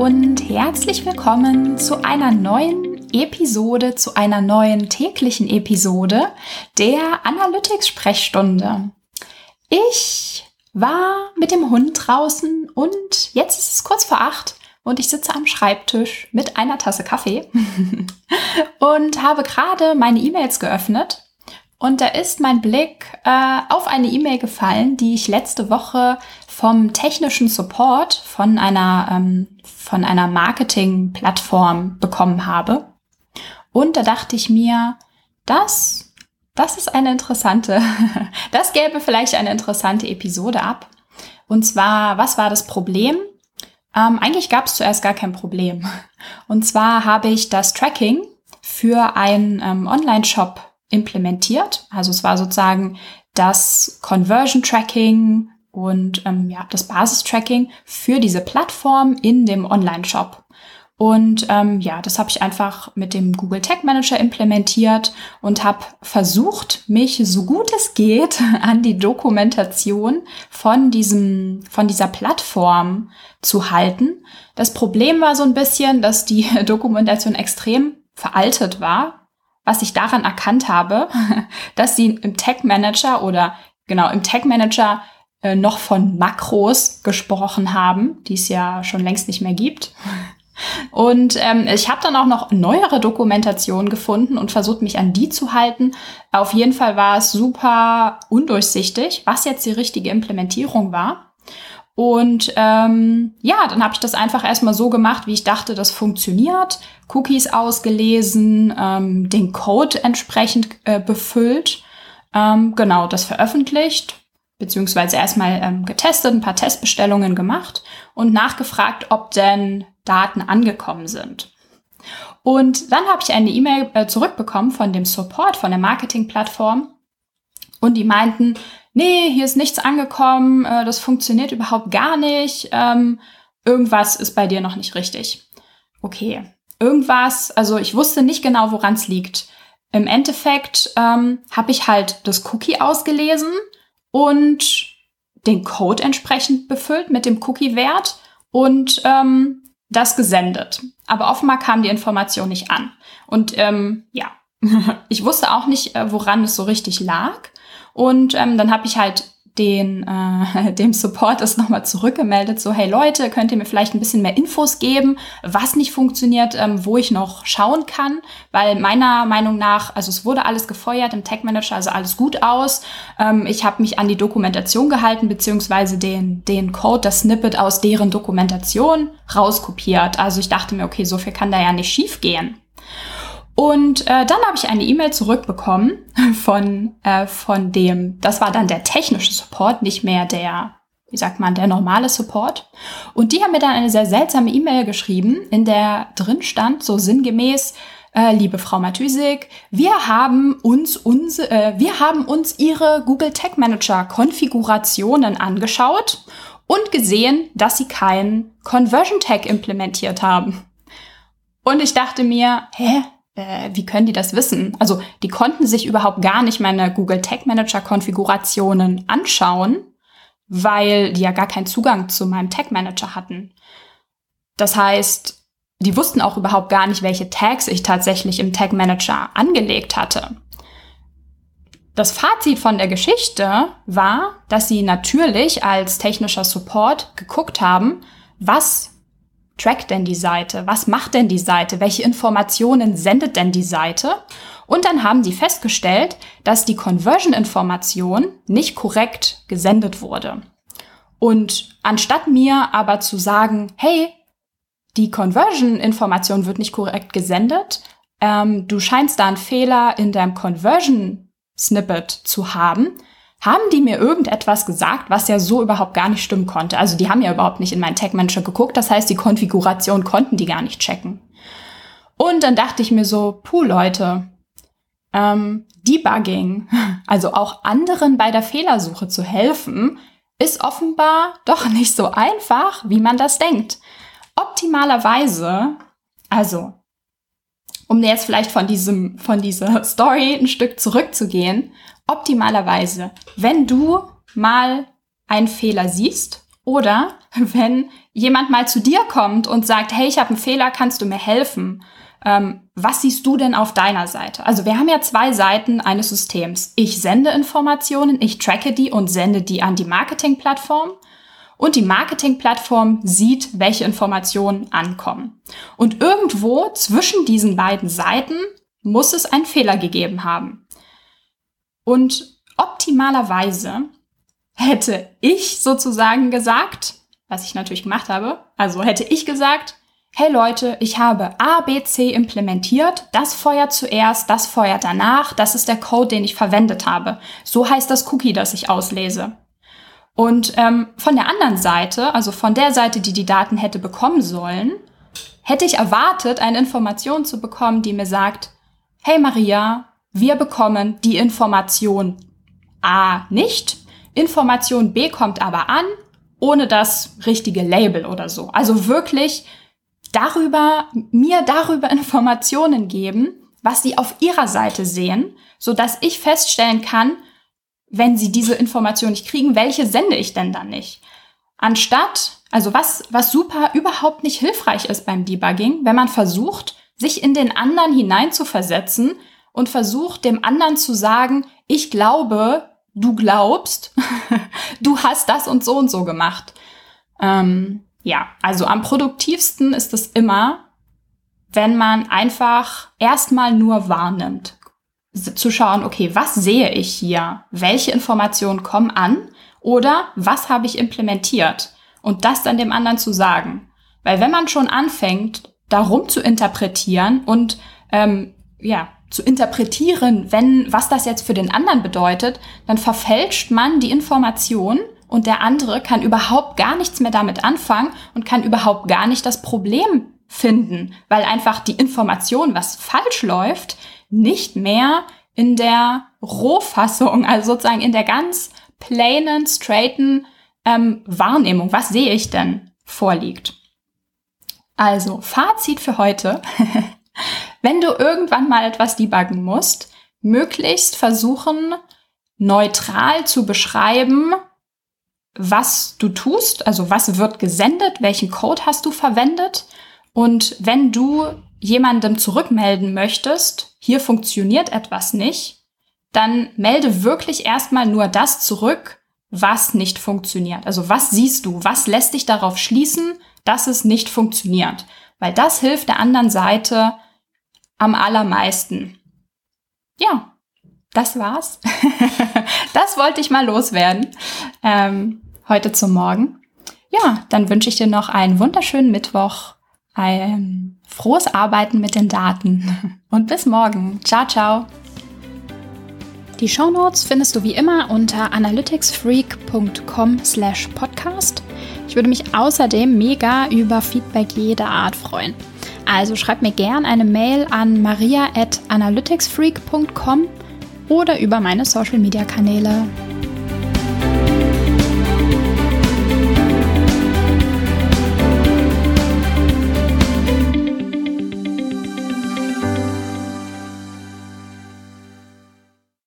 und herzlich willkommen zu einer neuen Episode, zu einer neuen täglichen Episode der Analytics-Sprechstunde. Ich war mit dem Hund draußen und jetzt ist es kurz vor 8 und ich sitze am Schreibtisch mit einer Tasse Kaffee und habe gerade meine E-Mails geöffnet. Und da ist mein Blick auf eine E-Mail gefallen, die ich letzte Woche vom technischen Support von einer Marketing-Plattform bekommen habe. Und da dachte ich mir, das ist eine interessante, das gäbe vielleicht eine interessante Episode ab. Und zwar, was war das Problem? Eigentlich gab es zuerst gar kein Problem. Und zwar habe ich das Tracking für einen Online-Shop implementiert. Also es war sozusagen das Conversion-Tracking und das Basis-Tracking für diese Plattform in dem Online-Shop. Und das habe ich einfach mit dem Google Tag Manager implementiert und habe versucht, mich so gut es geht an die Dokumentation von dieser Plattform zu halten. Das Problem war so ein bisschen, dass die Dokumentation extrem veraltet war. Was ich daran erkannt habe, dass sie im Tag Manager noch von Makros gesprochen haben, die es ja schon längst nicht mehr gibt. Und ich habe dann auch noch neuere Dokumentationen gefunden und versucht, mich an die zu halten. Auf jeden Fall war es super undurchsichtig, was jetzt die richtige Implementierung war. Und dann habe ich das einfach erstmal so gemacht, wie ich dachte, das funktioniert. Cookies ausgelesen, den Code entsprechend befüllt, das veröffentlicht, beziehungsweise erstmal getestet, ein paar Testbestellungen gemacht und nachgefragt, ob denn Daten angekommen sind. Und dann habe ich eine E-Mail zurückbekommen von dem Support, von der Marketing-Plattform. Und die meinten, nee, hier ist nichts angekommen, das funktioniert überhaupt gar nicht, irgendwas ist bei dir noch nicht richtig. Okay, irgendwas, also ich wusste nicht genau, woran es liegt. Im Endeffekt habe ich halt das Cookie ausgelesen und den Code entsprechend befüllt mit dem Cookie-Wert und das gesendet. Aber offenbar kam die Information nicht an. Und ich wusste auch nicht, woran es so richtig lag. Und dann habe ich halt dem Support das nochmal zurückgemeldet, so hey Leute, könnt ihr mir vielleicht ein bisschen mehr Infos geben, was nicht funktioniert, wo ich noch schauen kann, weil meiner Meinung nach, also es wurde alles gefeuert im Tag Manager, also alles gut aus. Ich habe mich an die Dokumentation gehalten, beziehungsweise den Code, das Snippet aus deren Dokumentation rauskopiert. Also ich dachte mir, okay, so viel kann da ja nicht schief gehen. Und dann habe ich eine E-Mail zurückbekommen von dem, das war dann der technische Support, nicht mehr der normale Support. Und die haben mir dann eine sehr seltsame E-Mail geschrieben, in der drin stand, so sinngemäß, liebe Frau Matysik, wir haben uns Ihre Google Tag Manager Konfigurationen angeschaut und gesehen, dass Sie keinen Conversion Tag implementiert haben. Und ich dachte mir, wie können die das wissen? Also die konnten sich überhaupt gar nicht meine Google Tag Manager Konfigurationen anschauen, weil die ja gar keinen Zugang zu meinem Tag Manager hatten. Das heißt, die wussten auch überhaupt gar nicht, welche Tags ich tatsächlich im Tag Manager angelegt hatte. Das Fazit von der Geschichte war, dass sie natürlich als technischer Support geguckt haben, was trackt denn die Seite? Was macht denn die Seite? Welche Informationen sendet denn die Seite? Und dann haben sie festgestellt, dass die Conversion-Information nicht korrekt gesendet wurde. Und anstatt mir aber zu sagen, hey, die Conversion-Information wird nicht korrekt gesendet, du scheinst da einen Fehler in deinem Conversion-Snippet zu haben die mir irgendetwas gesagt, was ja so überhaupt gar nicht stimmen konnte. Also die haben ja überhaupt nicht in meinen Tag Manager geguckt, das heißt, die Konfiguration konnten die gar nicht checken. Und dann dachte ich mir so, Leute, Debugging, also auch anderen bei der Fehlersuche zu helfen, ist offenbar doch nicht so einfach, wie man das denkt. Optimalerweise, also um jetzt vielleicht von dieser Story ein Stück zurückzugehen, optimalerweise, wenn du mal einen Fehler siehst Oder wenn jemand mal zu dir kommt und sagt, hey, ich habe einen Fehler, kannst du mir helfen? Was siehst du denn auf deiner Seite? Also wir haben ja 2 Seiten eines Systems. Ich sende Informationen, ich tracke die und sende die an die Marketingplattform. Und die Marketingplattform sieht, welche Informationen ankommen. Und irgendwo zwischen diesen beiden Seiten muss es einen Fehler gegeben haben. Und optimalerweise hätte ich sozusagen gesagt, was ich natürlich gemacht habe, also hätte ich gesagt, hey Leute, ich habe A, B, C implementiert, das feuert zuerst, das feuert danach, das ist der Code, den ich verwendet habe. So heißt das Cookie, das ich auslese. Und von der anderen Seite, also von der Seite, die die Daten hätte bekommen sollen, hätte ich erwartet, eine Information zu bekommen, die mir sagt, hey Maria, wir bekommen die Information A nicht, Information B kommt aber an, ohne das richtige Label oder so. Also wirklich mir darüber Informationen geben, was sie auf ihrer Seite sehen, sodass ich feststellen kann, wenn sie diese Information nicht kriegen, welche sende ich denn dann nicht? Anstatt, also was super überhaupt nicht hilfreich ist beim Debugging, wenn man versucht, sich in den anderen hineinzuversetzen und versucht, dem anderen zu sagen, ich glaube, du glaubst, du hast das und so gemacht. Ja, also am produktivsten ist es immer, wenn man einfach erstmal nur wahrnimmt. Zu schauen, okay, was sehe ich hier? Welche Informationen kommen an? Oder was habe ich implementiert? Und das dann dem anderen zu sagen. Weil wenn man schon anfängt, darum zu interpretieren und zu interpretieren, was das jetzt für den anderen bedeutet, dann verfälscht man die Information und der andere kann überhaupt gar nichts mehr damit anfangen und kann überhaupt gar nicht das Problem finden, weil einfach die Information, was falsch läuft, nicht mehr in der Rohfassung, also sozusagen in der ganz plainen, straighten Wahrnehmung, was sehe ich denn, vorliegt. Also Fazit für heute. Wenn du irgendwann mal etwas debuggen musst, möglichst versuchen, neutral zu beschreiben, was du tust, also was wird gesendet, welchen Code hast du verwendet. Und wenn du jemandem zurückmelden möchtest, hier funktioniert etwas nicht, dann melde wirklich erstmal nur das zurück, was nicht funktioniert. Also was siehst du, was lässt dich darauf schließen, dass es nicht funktioniert? Weil das hilft der anderen Seite am allermeisten. Ja, das war's. Das wollte ich mal loswerden. Heute zum Morgen. Ja, dann wünsche ich dir noch einen wunderschönen Mittwoch. Ein frohes Arbeiten mit den Daten. Und bis morgen. Ciao, ciao. Die Shownotes findest du wie immer unter analyticsfreak.com/podcast. Ich würde mich außerdem mega über Feedback jeder Art freuen. Also schreib mir gern eine Mail an maria@analyticsfreak.com oder über meine Social-Media-Kanäle.